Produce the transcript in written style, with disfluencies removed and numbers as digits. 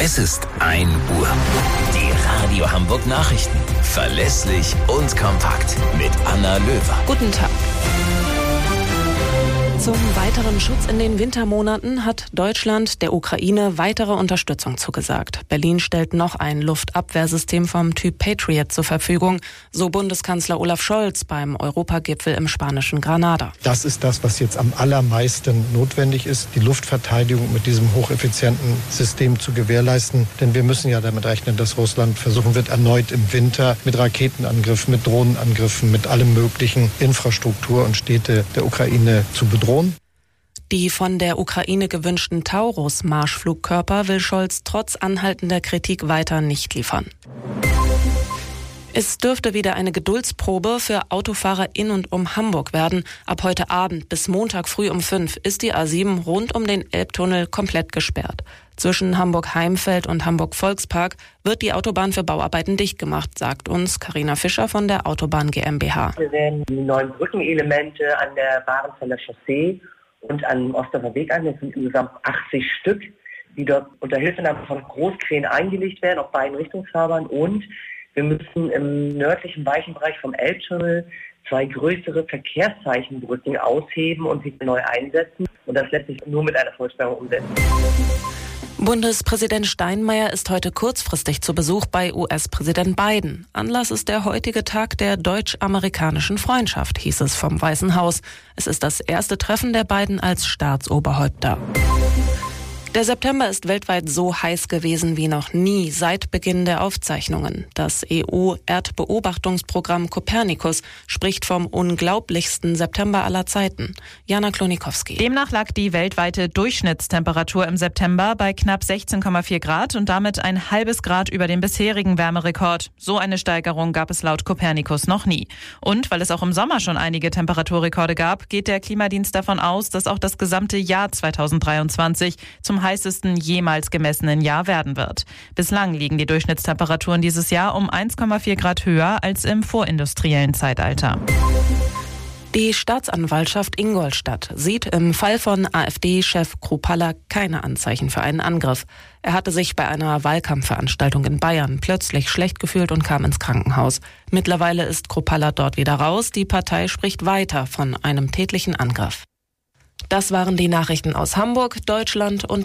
Es ist 1 Uhr. Die Radio Hamburg Nachrichten. Verlässlich und kompakt. Mit Anna Löwer. Guten Tag. Zum weiteren Schutz in den Wintermonaten hat Deutschland der Ukraine weitere Unterstützung zugesagt. Berlin stellt noch ein Luftabwehrsystem vom Typ Patriot zur Verfügung, so Bundeskanzler Olaf Scholz beim Europagipfel im spanischen Granada. Das ist das, was jetzt am allermeisten notwendig ist, die Luftverteidigung mit diesem hocheffizienten System zu gewährleisten. Denn wir müssen ja damit rechnen, dass Russland versuchen wird, erneut im Winter mit Raketenangriffen, mit Drohnenangriffen, mit allem möglichen Infrastruktur und Städte der Ukraine zu bedrohen. Die von der Ukraine gewünschten Taurus-Marschflugkörper will Scholz trotz anhaltender Kritik weiter nicht liefern. Es dürfte wieder eine Geduldsprobe für Autofahrer in und um Hamburg werden. Ab heute Abend bis Montag früh um 5 ist die A7 rund um den Elbtunnel komplett gesperrt. Zwischen Hamburg-Heimfeld und Hamburg-Volkspark wird die Autobahn für Bauarbeiten dicht gemacht, sagt uns Carina Fischer von der Autobahn GmbH. Wir werden die neuen Brückenelemente an der Bahrenfelder Chaussee und am Ostdorfer Weg an. Das sind insgesamt 80 Stück, die dort unter Hilfenahme von Großkränen eingelegt werden, auf beiden Richtungsfahrbahn. Und wir müssen im nördlichen Weichenbereich vom Elbtunnel 2 größere Verkehrszeichenbrücken ausheben und wieder neu einsetzen. Und das lässt sich nur mit einer Vollsperrung umsetzen. Bundespräsident Steinmeier ist heute kurzfristig zu Besuch bei US-Präsident Biden. Anlass ist der heutige Tag der deutsch-amerikanischen Freundschaft, hieß es vom Weißen Haus. Es ist das erste Treffen der beiden als Staatsoberhäupter. Der September ist weltweit so heiß gewesen wie noch nie seit Beginn der Aufzeichnungen. Das EU-Erdbeobachtungsprogramm Copernicus spricht vom unglaublichsten September aller Zeiten. Jana Klonikowski. Demnach lag die weltweite Durchschnittstemperatur im September bei knapp 16,4 Grad und damit ein halbes Grad über dem bisherigen Wärmerekord. So eine Steigerung gab es laut Copernicus noch nie. Und weil es auch im Sommer schon einige Temperaturrekorde gab, geht der Klimadienst davon aus, dass auch das gesamte Jahr 2023 zum heißesten jemals gemessenen Jahr werden wird. Bislang liegen die Durchschnittstemperaturen dieses Jahr um 1,4 Grad höher als im vorindustriellen Zeitalter. Die Staatsanwaltschaft Ingolstadt sieht im Fall von AfD-Chef Kruppalla keine Anzeichen für einen Angriff. Er hatte sich bei einer Wahlkampfveranstaltung in Bayern plötzlich schlecht gefühlt und kam ins Krankenhaus. Mittlerweile ist Kruppalla dort wieder raus. Die Partei spricht weiter von einem tätlichen Angriff. Das waren die Nachrichten aus Hamburg, Deutschland und